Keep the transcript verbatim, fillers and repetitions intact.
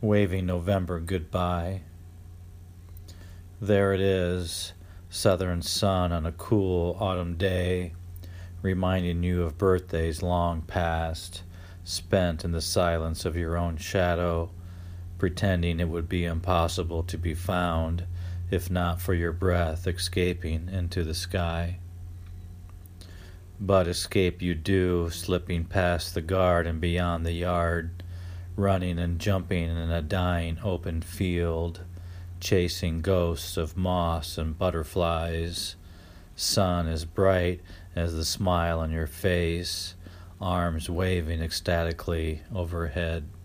waving November goodbye. There it is, southern sun on a cool autumn day, reminding you of birthdays long past, spent in the silence of your own shadow, pretending it would be impossible to be found if not for your breath escaping into the sky. But escape you do, slipping past the guard and beyond the yard, running and jumping in a dying open field, chasing ghosts of moss and butterflies. Sun as bright as the smile on your face, arms waving ecstatically overhead.